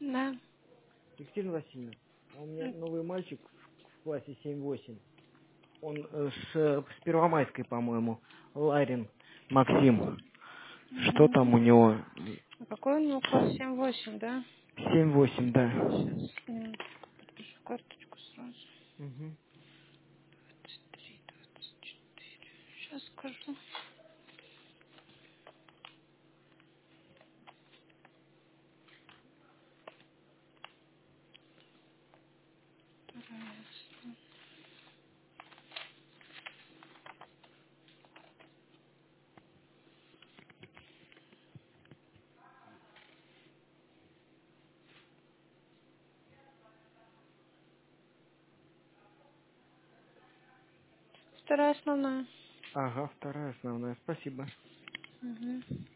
Да. Екатерина Васильевна, а у меня новый мальчик в классе 7-8. Он с Первомайской, по-моему, Ларин Максим. Что Угу. там у него? А какой у него класс 7-8, да? 7-8, да. Сейчас с ним подпишу карточку сразу. Мгм. 23, 24. Сейчас скажу. Вторая основная. Ага, вторая основная. Спасибо. Угу.